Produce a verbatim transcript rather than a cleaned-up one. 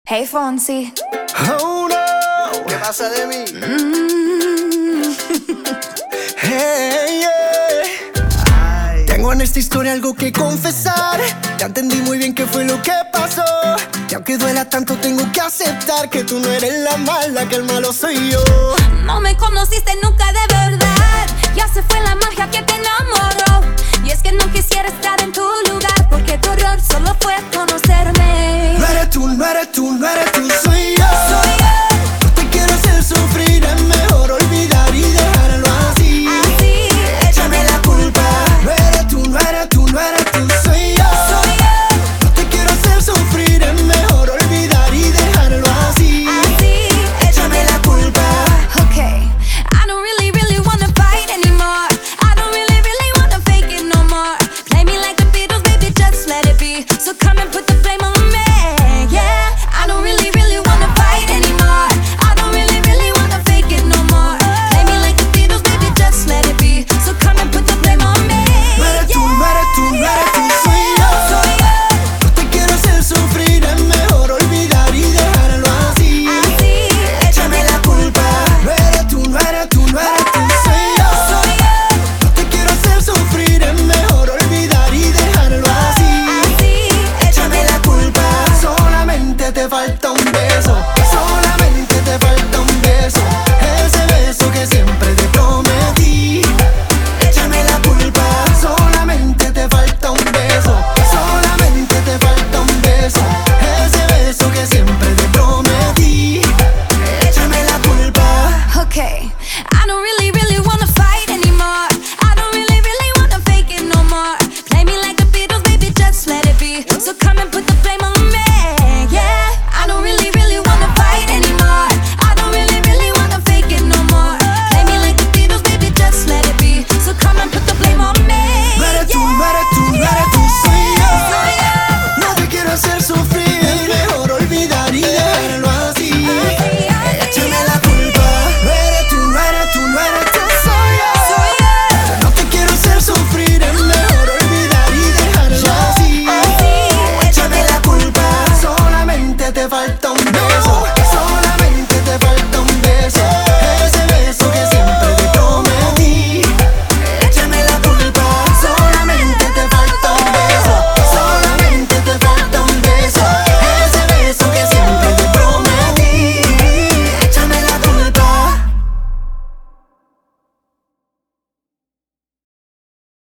Hey Fonsi. Oh no. ¿Qué pasa de mí? Mm. Hey, yeah. Ay. Tengo en esta historia algo que confesar. Ya entendí muy bien qué fue lo que pasó. Y aunque duela tanto tengo que aceptar que tú no eres la mala, que el malo soy yo. No me conociste nunca de verdad. Ya se fue la magia que te enamoró. Y es que no quisiera estar en tu lugar, porque tu error solo fue conocerme. No eres tú, no eres tú, no eres tú.